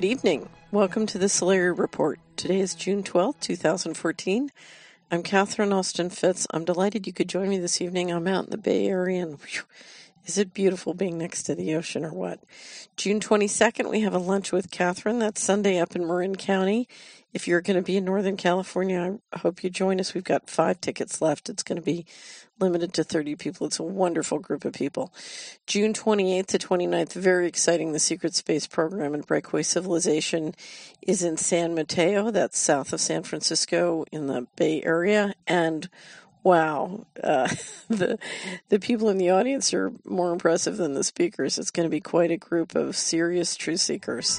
evening. Welcome to the Solari Report. Today is June 12th, 2014. I'm Catherine Austin Fitz. I'm delighted you could join me this evening. I'm out in the Bay Area, and is it beautiful being next to the ocean or what? June 22nd, we have a lunch with Catherine. That's Sunday up in Marin County. If you're going to be in Northern California, I hope you join us. We've got 5 tickets left. It's going to be limited to 30 people. It's a wonderful group of people. June 28th to 29th, very exciting. The Secret Space Program and Breakaway Civilization is in San Mateo. That's south of San Francisco in the Bay Area. And wow, the people in the audience are more impressive than the speakers. It's going to be quite a group of serious truth seekers.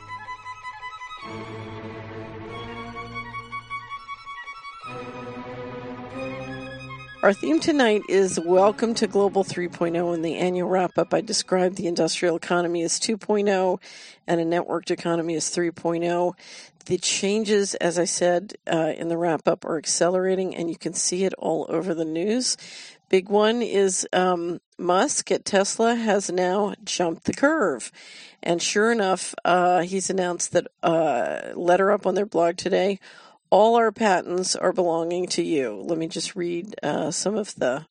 Our theme tonight is Welcome to Global 3.0. In the annual wrap-up, I described the industrial economy as 2.0 and a networked economy as 3.0. The changes, as I said in the wrap-up, are accelerating, and you can see it all over the news. Big one is Musk at Tesla has now jumped the curve. And sure enough, he's announced that, letter up on their blog today, all our patents are belonging to you. Let me just read some of the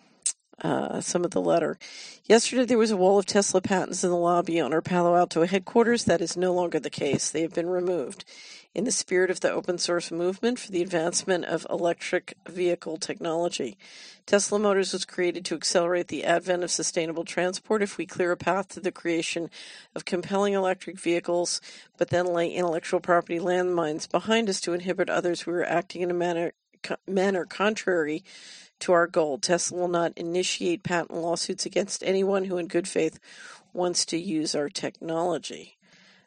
letter. Yesterday, there was a wall of Tesla patents in the lobby on our Palo Alto headquarters. That is no longer the case. They have been removed. In the spirit of the open source movement for the advancement of electric vehicle technology, Tesla Motors was created to accelerate the advent of sustainable transport. If we clear a path to the creation of compelling electric vehicles, but then lay intellectual property landmines behind us to inhibit others, we are acting in a manner contrary to our goal. Tesla will not initiate patent lawsuits against anyone who in good faith wants to use our technology.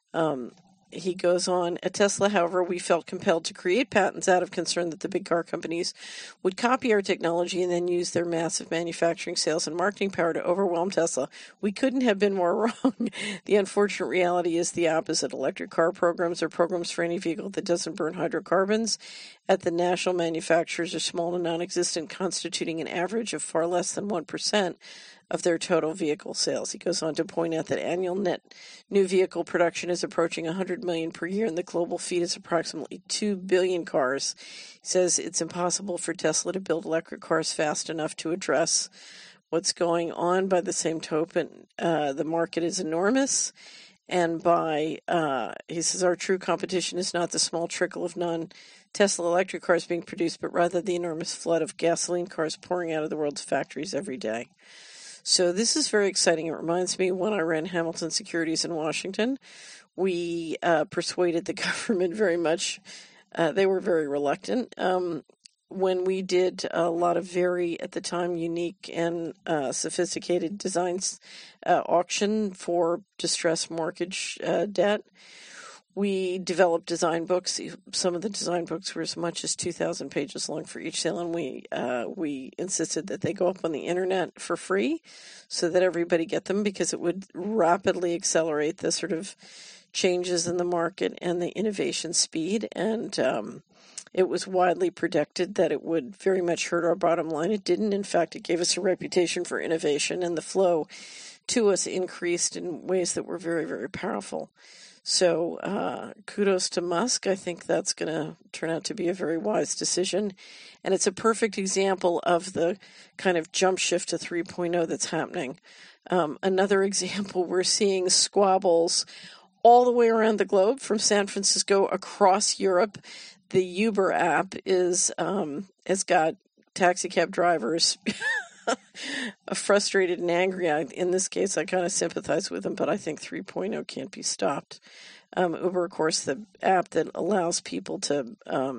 He goes on, at Tesla, however, we felt compelled to create patents out of concern that the big car companies would copy our technology and then use their massive manufacturing, sales, and marketing power to overwhelm Tesla. We couldn't have been more wrong. The unfortunate reality is the opposite. Electric car programs are programs for any vehicle that doesn't burn hydrocarbons. At the national manufacturers are small to non-existent, constituting an average of far less than 1% of their total vehicle sales. He goes on to point out that annual net new vehicle production is approaching 100 million per year, and the global fleet is approximately 2 billion cars. He says it's impossible for Tesla to build electric cars fast enough to address what's going on. By the same token, the market is enormous. And he says, our true competition is not the small trickle of non-Tesla electric cars being produced, but rather the enormous flood of gasoline cars pouring out of the world's factories every day. So this is very exciting. It reminds me when I ran Hamilton Securities in Washington, we persuaded the government very much. They were very reluctant. When we did a lot of very, at the time, unique and sophisticated designs auction for distressed mortgage debt, we developed design books. Some of the design books were as much as 2,000 pages long for each sale, and we insisted that they go up on the internet for free so that everybody get them, because it would rapidly accelerate the sort of changes in the market and the innovation speed. And it was widely predicted that it would very much hurt our bottom line. It didn't. In fact, it gave us a reputation for innovation, and the flow to us increased in ways that were very, very powerful. So kudos to Musk. I think that's going to turn out to be a very wise decision. And it's a perfect example of the kind of jump shift to 3.0 that's happening. Another example, we're seeing squabbles all the way around the globe, from San Francisco across Europe. The Uber app has got taxi cab drivers frustrated and angry. In this case, I kind of sympathize with them, but I think 3.0 can't be stopped. Uber, of course, the app that allows people to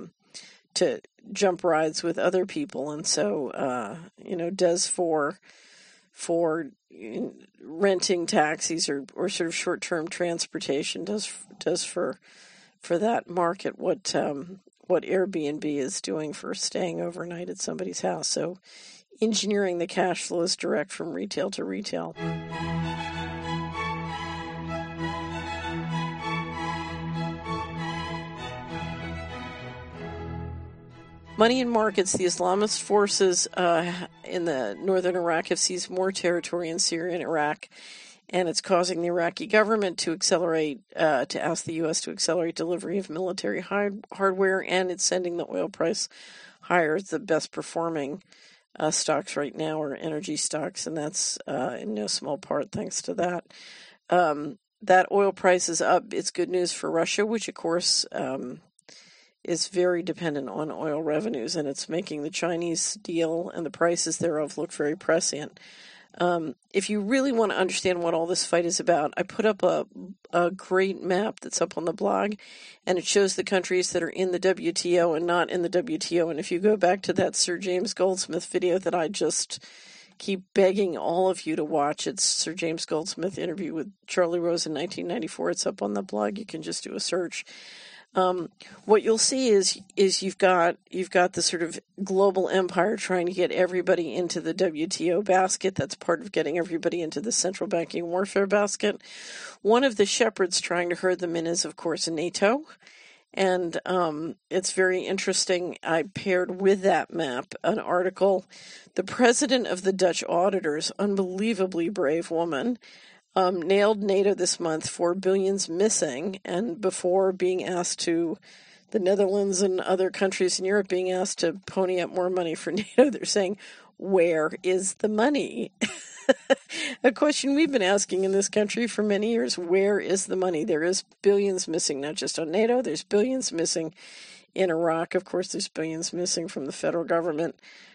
jump rides with other people, and so does for renting taxis or sort of short-term transportation, does for that market what Airbnb is doing for staying overnight at somebody's house. So engineering the cash flows direct from retail to retail. Money in markets. The Islamist forces in the northern Iraq have seized more territory in Syria and Iraq and it's causing the Iraqi government to accelerate, to ask the U.S. to accelerate delivery of military hardware, and it's sending the oil price higher. The best performing stocks right now are energy stocks, and that's in no small part thanks to that. That oil price is up. It's good news for Russia, which of course is very dependent on oil revenues, and it's making the Chinese deal and the prices thereof look very prescient. If you really want to understand what all this fight is about, I put up a great map that's up on the blog, and it shows the countries that are in the WTO and not in the WTO. And if you go back to that Sir James Goldsmith video that I just keep begging all of you to watch, it's Sir James Goldsmith interview with Charlie Rose in 1994. It's up on the blog. You can just do a search. What you'll see is you've got the sort of global empire trying to get everybody into the WTO basket. That's part of getting everybody into the central banking warfare basket. One of the shepherds trying to herd them in is, of course, NATO. And it's very interesting. I paired with that map an article. The president of the Dutch auditors, unbelievably brave woman, nailed NATO this month for billions missing, and before being asked to, the Netherlands and other countries in Europe being asked to pony up more money for NATO, they're saying, where is the money? A question we've been asking in this country for many years, where is the money? There is billions missing, not just on NATO, there's billions missing in Iraq. Of course, there's billions missing from the federal government.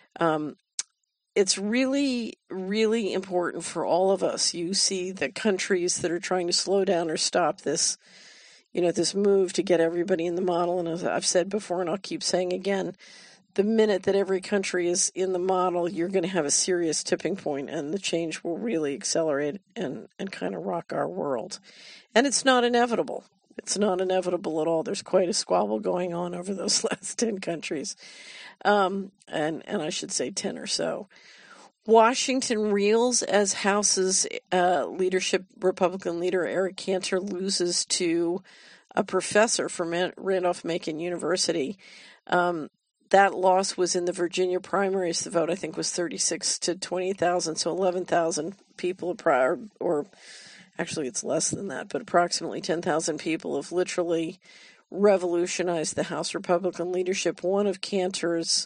It's really, really important for all of us. You see the countries that are trying to slow down or stop this, this move to get everybody in the model. And as I've said before, and I'll keep saying again, the minute that every country is in the model, you're going to have a serious tipping point, and the change will really accelerate and kind of rock our world. And it's not inevitable. It's not inevitable at all. There's quite a squabble going on over those last 10 countries. And I should say 10 or so. Washington reels as House's leadership, Republican leader Eric Cantor loses to a professor from Randolph-Macon University. That loss was in the Virginia primaries. The vote, I think, was 36 to 20,000, so 11,000 people, or actually it's less than that, but approximately 10,000 people have literally revolutionized the House Republican leadership. One of Cantor's,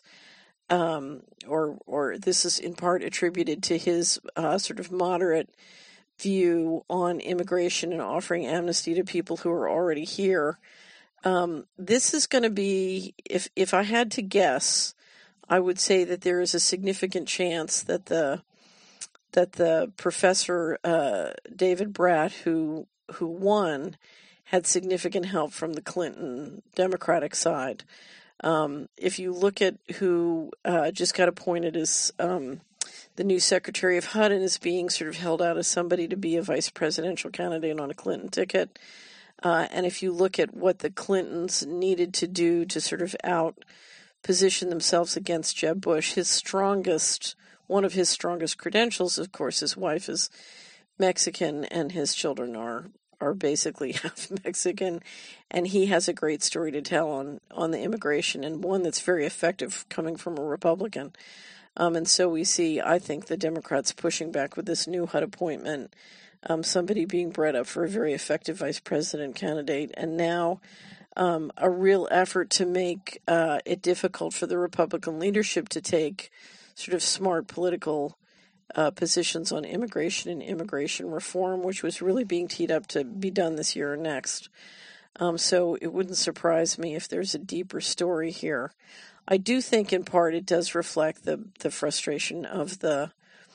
or this is in part attributed to his sort of moderate view on immigration and offering amnesty to people who are already here. This is going to be, if I had to guess, I would say that there is a significant chance that the professor David Bratt, who won, had significant help from the Clinton Democratic side. If you look at who just got appointed as the new Secretary of HUD and is being sort of held out as somebody to be a vice presidential candidate on a Clinton ticket, and if you look at what the Clintons needed to do to sort of position themselves against Jeb Bush, one of his strongest credentials, of course, his wife is Mexican and his children are basically half Mexican, and he has a great story to tell on the immigration, and one that's very effective coming from a Republican. And so we see, I think, the Democrats pushing back with this new HUD appointment, somebody being bred up for a very effective vice president candidate, and now a real effort to make it difficult for the Republican leadership to take sort of smart political positions on immigration and immigration reform, which was really being teed up to be done this year or next. So it wouldn't surprise me if there's a deeper story here. I do think, in part, it does reflect the frustration of the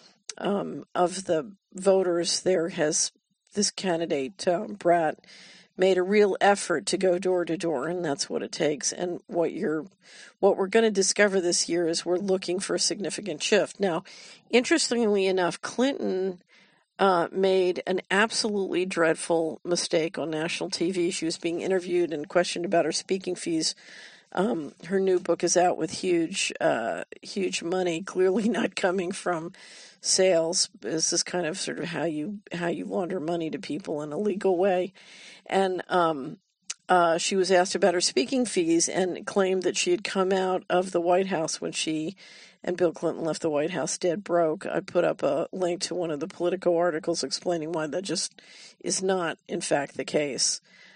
voters. There has this candidate Bratt made a real effort to go door to door, and that's what it takes. And what we're going to discover this year is we're looking for a significant shift. Now, interestingly enough, Clinton made an absolutely dreadful mistake on national TV. She was being interviewed and questioned about her speaking fees. Her new book is out with huge money, clearly not coming from sales. This is kind of sort of how you launder money to people in a legal way. And she was asked about her speaking fees and claimed that she had come out of the White House when she and Bill Clinton left the White House dead broke. I put up a link to one of the Politico articles explaining why that just is not, in fact, the case.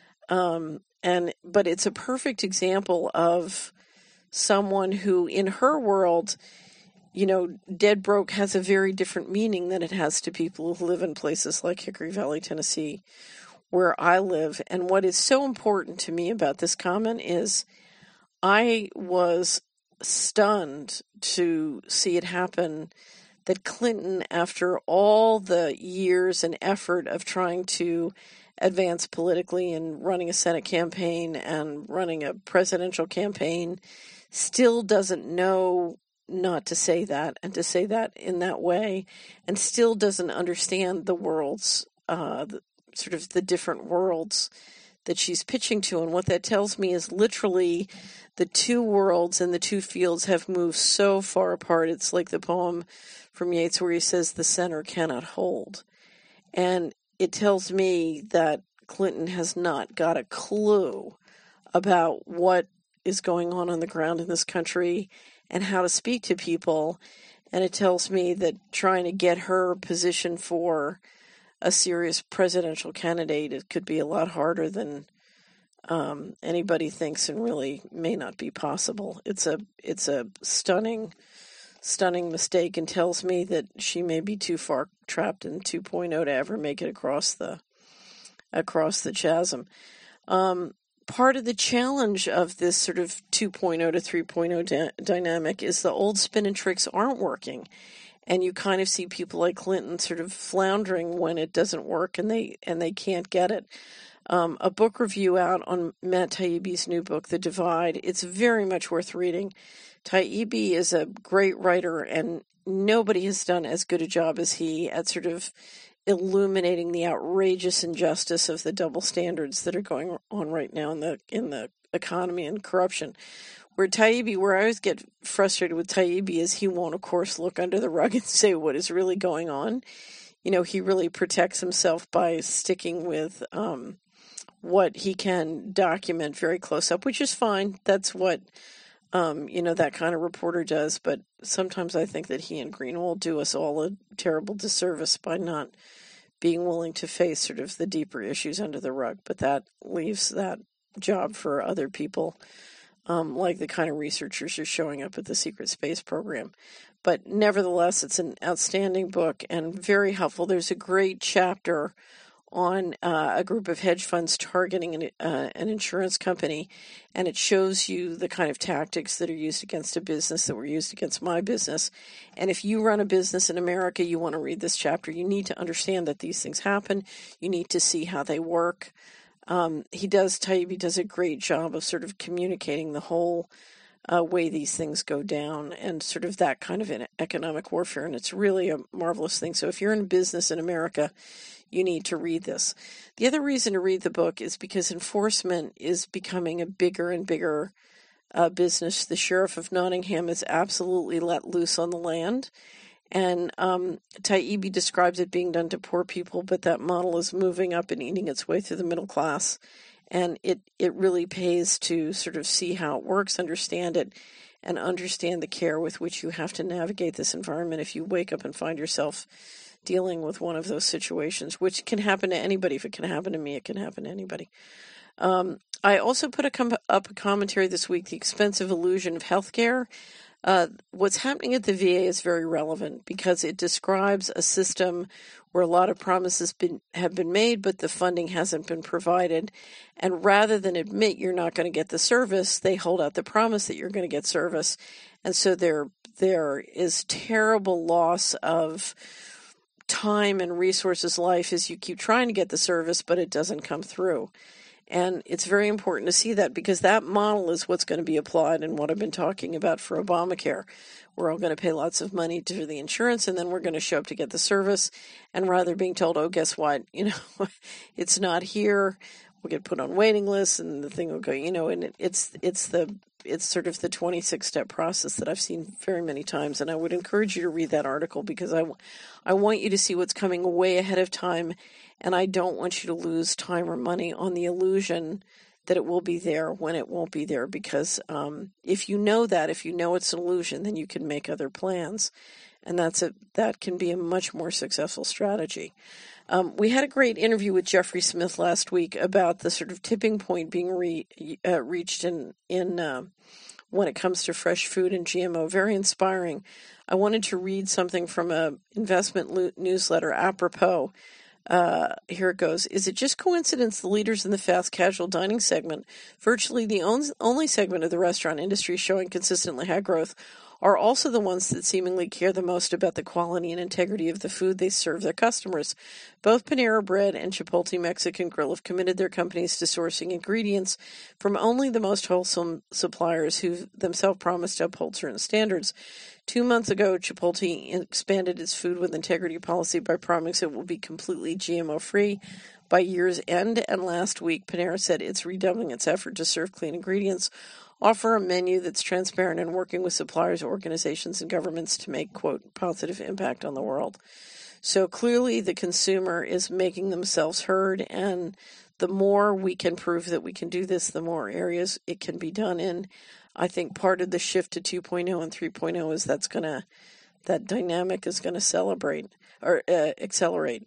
But it's a perfect example of someone who, in her world, dead broke has a very different meaning than it has to people who live in places like Hickory Valley, Tennessee, where I live. And what is so important to me about this comment is I was stunned to see it happen that Clinton, after all the years and effort of trying to advance politically and running a Senate campaign and running a presidential campaign, still doesn't know not to say that and to say that in that way, and still doesn't understand the worlds, sort of the different worlds that she's pitching to. And what that tells me is literally the two worlds and the two fields have moved so far apart. It's like the poem from Yeats where he says the center cannot hold. And it tells me that Clinton has not got a clue about what is going on the ground in this country and how to speak to people. And it tells me that trying to get her position for a serious presidential candidate, it could be a lot harder than anybody thinks, and really may not be possible. It's a stunning mistake, and tells me that she may be too far trapped in 2.0 to ever make it across the chasm. Part of the challenge of this sort of 2.0 to 3.0 dynamic is the old spin and tricks aren't working. And you kind of see people like Clinton sort of floundering when it doesn't work and they can't get it. A book review out on Matt Taibbi's new book, The Divide. It's very much worth reading. Taibbi is a great writer, and nobody has done as good a job as he at sort of illuminating the outrageous injustice of the double standards that are going on right now in the economy and corruption. Where I always get frustrated with Taibbi is he won't, of course, look under the rug and say what is really going on. He really protects himself by sticking with what he can document very close up, which is fine. That's what, that kind of reporter does. But sometimes I think that he and Greenwald do us all a terrible disservice by not being willing to face sort of the deeper issues under the rug. But that leaves that job for other people, like the kind of researchers who are showing up at the secret space program. But nevertheless, it's an outstanding book and very helpful. There's a great chapter on a group of hedge funds targeting an insurance company, and it shows you the kind of tactics that are used against a business that were used against my business. And if you run a business in America, you want to read this chapter. You need to understand that these things happen. You need to see how they work. Taibbi does a great job of sort of communicating the whole way these things go down and sort of that kind of economic warfare. And it's really a marvelous thing. So if you're in business in America, you need to read this. The other reason to read the book is because enforcement is becoming a bigger and bigger business. The sheriff of Nottingham is absolutely let loose on the land. And Taibbi describes it being done to poor people, but that model is moving up and eating its way through the middle class. And it really pays to sort of see how it works, understand it, and understand the care with which you have to navigate this environment if you wake up and find yourself dealing with one of those situations, which can happen to anybody. If it can happen to me, it can happen to anybody. I also put up a commentary this week, The Expensive Illusion of Healthcare. What's happening at the VA is very relevant because it describes a system where a lot of promises have been made, but the funding hasn't been provided. And rather than admit you're not going to get the service, they hold out the promise that you're going to get service. And so there is terrible loss of time and resources, life, as you keep trying to get the service, but it doesn't come through. And it's very important to see that because that model is what's going to be applied in what I've been talking about for Obamacare. We're all going to pay lots of money to the insurance, and then we're going to show up to get the service. And rather being told, oh, guess what? It's not here. We'll get put on waiting lists, and the thing will go, and it's sort of the 26-step process that I've seen very many times. And I would encourage you to read that article because I want you to see what's coming way ahead of time. And I don't want you to lose time or money on the illusion that it will be there when it won't be there, because if you know it's an illusion, then you can make other plans, and that can be a much more successful strategy. We had a great interview with Jeffrey Smith last week about the sort of tipping point being reached in when it comes to fresh food and GMO. Very inspiring. I wanted to read something from a investment newsletter, Apropos. Here it goes. Is it just coincidence the leaders in the fast casual dining segment, virtually the only segment of the restaurant industry showing consistently high growth, are also the ones that seemingly care the most about the quality and integrity of the food they serve their customers? Both Panera Bread and Chipotle Mexican Grill have committed their companies to sourcing ingredients from only the most wholesome suppliers who themselves promised to uphold certain standards. 2 months ago, Chipotle expanded its food with integrity policy by promising it will be completely GMO-free by year's end, and last week, Panera said it's redoubling its effort to serve clean ingredients, offer a menu that's transparent, and working with suppliers, organizations, and governments to make, quote, positive impact on the world. So clearly the consumer is making themselves heard, and the more we can prove that we can do this, the more areas it can be done in. I think part of the shift to 2.0 and 3.0 is that dynamic is going to celebrate or accelerate.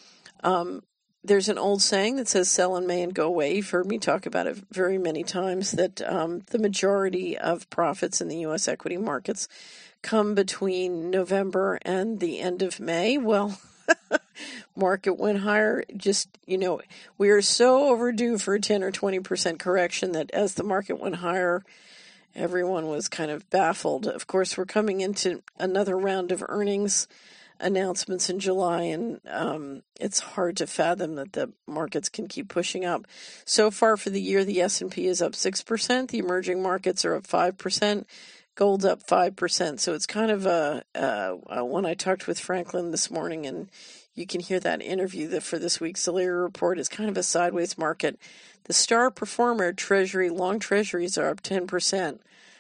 There's an old saying that says sell in May and go away. You've heard me talk about it very many times, that the majority of profits in the U.S. equity markets come between November and the end of May. Well, market went higher. We are so overdue for a 10 or 20% correction that as the market went higher, everyone was kind of baffled. Of course, we're coming into another round of earnings announcements in July, and it's hard to fathom that the markets can keep pushing up. So far for the year, the S&P is up 6%. The emerging markets are up 5%. Gold's up 5%. So it's kind of when I talked with Franklin this morning, and you can hear that interview for this week's Zalaria report, is kind of a sideways market. The star performer, long treasuries are up 10%.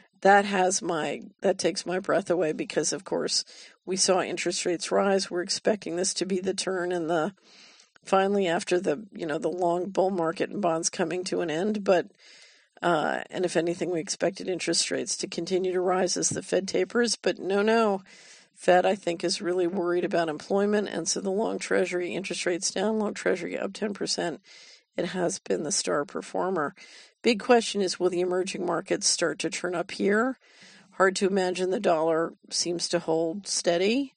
That takes my breath away, because of course we saw interest rates rise. We're expecting this to be the turn, and finally after the long bull market and bonds coming to an end. But and if anything, we expected interest rates to continue to rise as the Fed tapers. But no, Fed I think is really worried about employment, and so the long treasury interest rates down, long treasury up 10%. It has been the star performer. Big question is, will the emerging markets start to turn up here? Hard to imagine. The dollar seems to hold steady.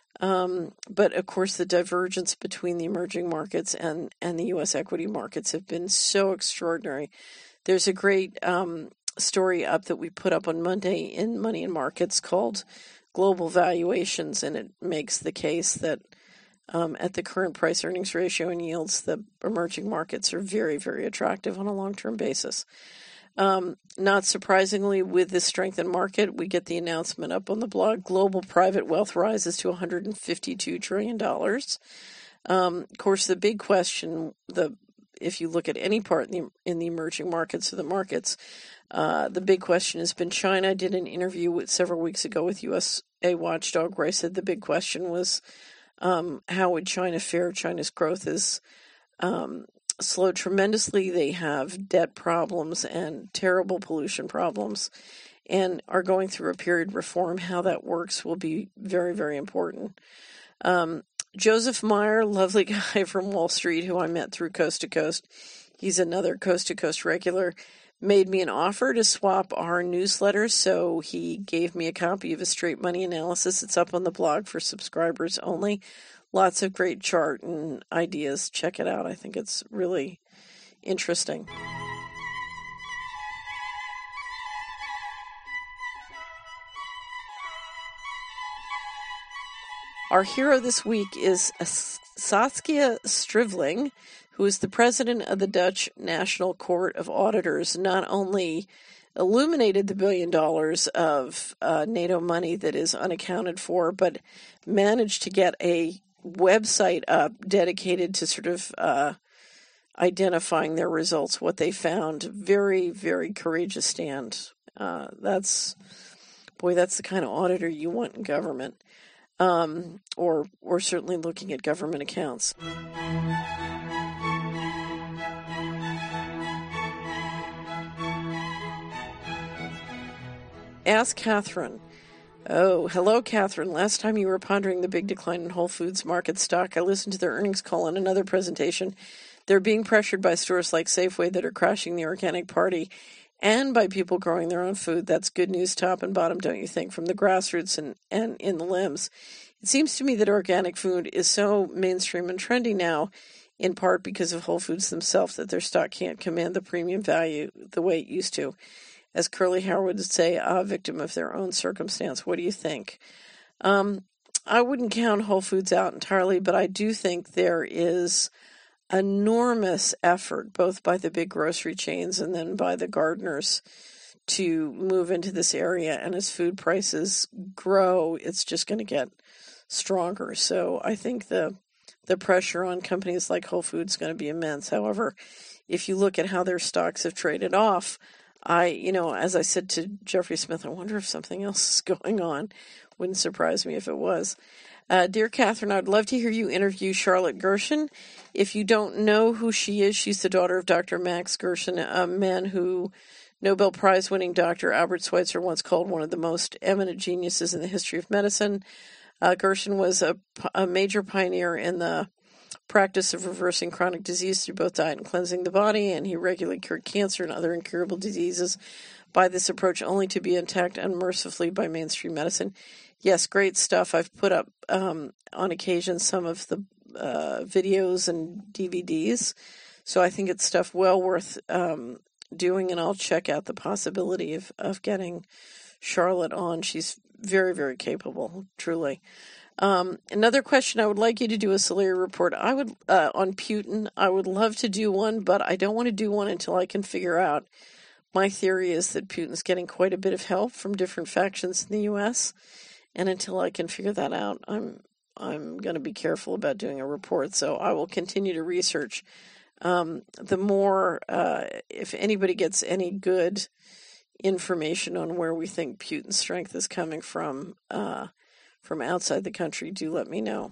But of course, the divergence between the emerging markets and the U.S. equity markets have been so extraordinary. There's a great story up that we put up on Monday in Money and Markets called Global Valuations, and it makes the case that at the current price-earnings ratio and yields, the emerging markets are very, very attractive on a long-term basis. Not surprisingly, with this strength in market, we get the announcement up on the blog. Global private wealth rises to $152 trillion. Of course, the big question, if you look at any part in the emerging markets or the markets, the big question has been China. I did an interview several weeks ago with USA Watchdog where I said the big question was, how would China fare? China's growth is slowed tremendously. They have debt problems and terrible pollution problems, and are going through a period of reform. How that works will be very, very important. Joseph Meyer, lovely guy from Wall Street who I met through Coast to Coast, he's another Coast to Coast regular, made me an offer to swap our newsletter, so he gave me a copy of his Straight Money Analysis. It's up on the blog for subscribers only. Lots of great chart and ideas. Check it out. I think it's really interesting. Our hero this week is Saskia Strivling, who is the president of the Dutch National Court of Auditors. Not only illuminated the $1 billion of NATO money that is unaccounted for, but managed to get a website up dedicated to sort of identifying their results, what they found. Very, very courageous stand. That's the kind of auditor you want in government. Or certainly looking at government accounts. Ask Catherine. Oh, hello, Catherine. Last time you were pondering the big decline in Whole Foods Market stock, I listened to their earnings call and another presentation. They're being pressured by stores like Safeway that are crashing the organic party and by people growing their own food. That's good news top and bottom, don't you think, from the grassroots and in the limbs. It seems to me that organic food is so mainstream and trendy now, in part because of Whole Foods themselves, that their stock can't command the premium value the way it used to. As Curly Howard would say, a victim of their own circumstance. What do you think? I wouldn't count Whole Foods out entirely, but I do think there is enormous effort, both by the big grocery chains and then by the gardeners, to move into this area. And as food prices grow, it's just going to get stronger. So I think the pressure on companies like Whole Foods is going to be immense. However, if you look at how their stocks have traded off, as I said to Jeffrey Smith, I wonder if something else is going on. Wouldn't surprise me if it was. Dear Catherine, I'd love to hear you interview Charlotte Gershon. If you don't know who she is, she's the daughter of Dr. Max Gershon, a man who Nobel Prize-winning Dr. Albert Schweitzer once called one of the most eminent geniuses in the history of medicine. Gershon was a major pioneer in the practice of reversing chronic disease through both diet and cleansing the body, and he regularly cured cancer and other incurable diseases by this approach, only to be attacked unmercifully by mainstream medicine. Yes, great stuff. I've put up on occasion some of the videos and DVDs, so I think it's stuff well worth doing, and I'll check out the possibility of getting Charlotte on. She's very, very capable, truly. Another question, I would like you to do a Solari report. I would on Putin. I would love to do one, but I don't want to do one until I can figure out. My theory is that Putin's getting quite a bit of help from different factions in the U.S., and until I can figure that out, I'm going to be careful about doing a report. So I will continue to research. The more, if anybody gets any good information on where we think Putin's strength is coming from outside the country, do let me know.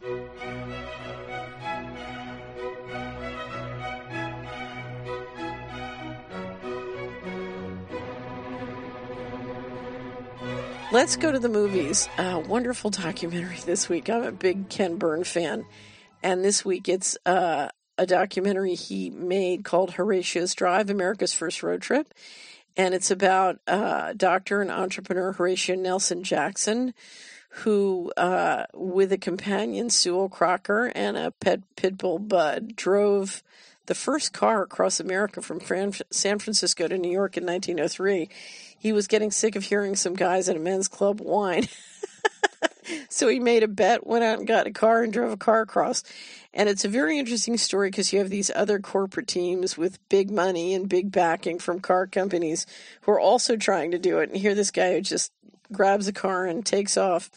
Let's go to the movies. Wonderful documentary this week. I'm a big Ken Burn fan, and this week it's a documentary he made called Horatio's Drive, America's First Road Trip, and it's about doctor and entrepreneur Horatio Nelson Jackson, who, with a companion, Sewell Crocker, and a pet pit bull, Bud, drove the first car across America from San Francisco to New York in 1903. He was getting sick of hearing some guys at a men's club whine. So he made a bet, went out and got a car and drove a car across. And it's a very interesting story because you have these other corporate teams with big money and big backing from car companies who are also trying to do it. And here this guy who just grabs a car and takes off,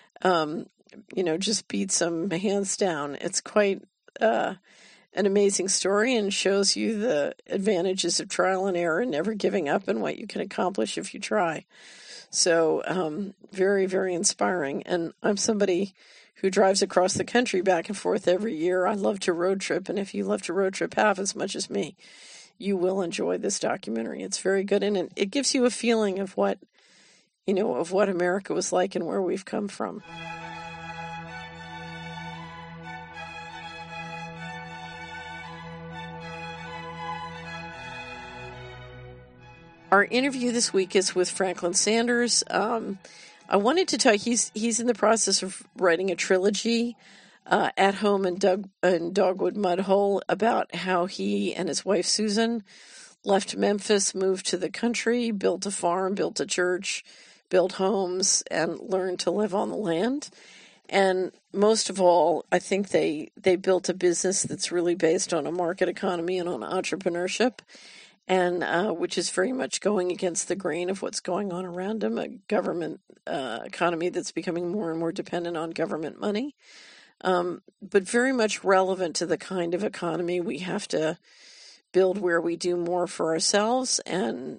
just beats them hands down. It's quite an amazing story and shows you the advantages of trial and error and never giving up and what you can accomplish if you try. So very, very inspiring. And I'm somebody who drives across the country back and forth every year. I love to road trip, and if you love to road trip half as much as me, you will enjoy this documentary. It's very good, and it gives you a feeling of what America was like and where we've come from. Our interview this week is with Franklin Sanders. I wanted to tell you, he's in the process of writing a trilogy, At Home in Dogwood Mud Hole, about how he and his wife Susan left Memphis, moved to the country, built a farm, built a church, built homes, and learned to live on the land. And most of all, I think they built a business that's really based on a market economy and on entrepreneurship, and which is very much going against the grain of what's going on around them, a government economy that's becoming more and more dependent on government money, but very much relevant to the kind of economy we have to build where we do more for ourselves and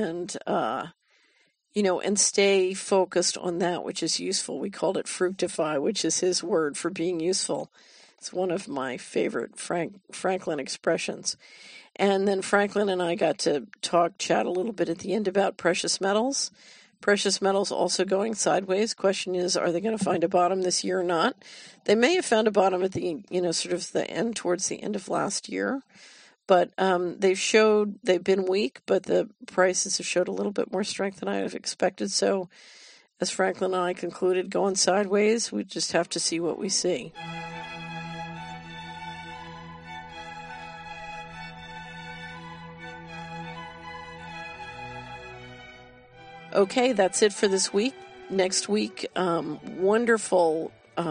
stay focused on that which is useful. We called it fructify, which is his word for being useful. It's one of my favorite Franklin expressions. And then Franklin and I got to chat a little bit at the end about precious metals. Precious metals also going sideways. Question is, are they going to find a bottom this year or not? They may have found a bottom at the, sort of the end, towards the end of last year. But they've been weak, but the prices have showed a little bit more strength than I have expected. So, as Franklin and I concluded, going sideways, we just have to see what we see. Okay, that's it for this week. Next week, wonderful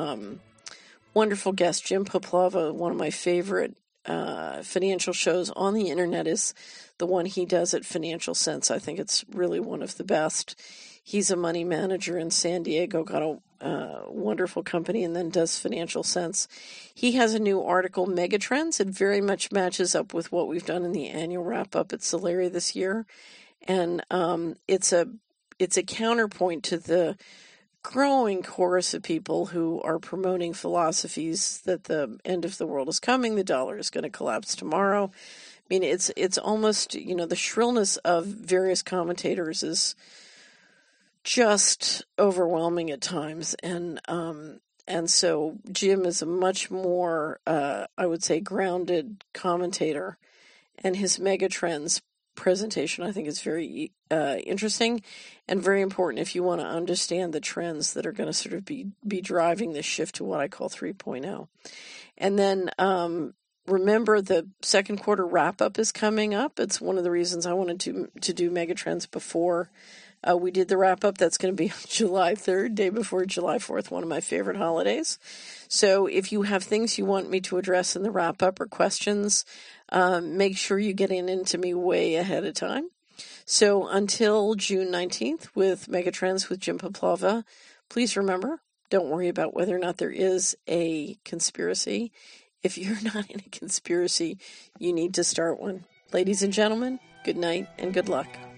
guest, Jim Poplava, one of my favorite financial shows on the internet is the one he does at Financial Sense. I think it's really one of the best. He's a money manager in San Diego, got a wonderful company, and then does Financial Sense. He has a new article, Megatrends. It very much matches up with what we've done in the annual wrap-up at Solari this year. And it's a counterpoint to the growing chorus of people who are promoting philosophies that the end of the world is coming, the dollar is going to collapse tomorrow. I mean, it's almost, the shrillness of various commentators is just overwhelming at times. And so Jim is a much more, I would say, grounded commentator, and his Megatrends presentation I think is very interesting and very important if you want to understand the trends that are going to sort of be driving this shift to what I call 3.0. And then remember, the second quarter wrap-up is coming up. It's one of the reasons I wanted to do Megatrends before we did the wrap-up. That's going to be July 3rd, day before July 4th, one of my favorite holidays. So if you have things you want me to address in the wrap-up or questions, make sure you get into me way ahead of time. So until June 19th with Megatrends with Jim Poplava, please remember, don't worry about whether or not there is a conspiracy. If you're not in a conspiracy, you need to start one. Ladies and gentlemen, good night and good luck.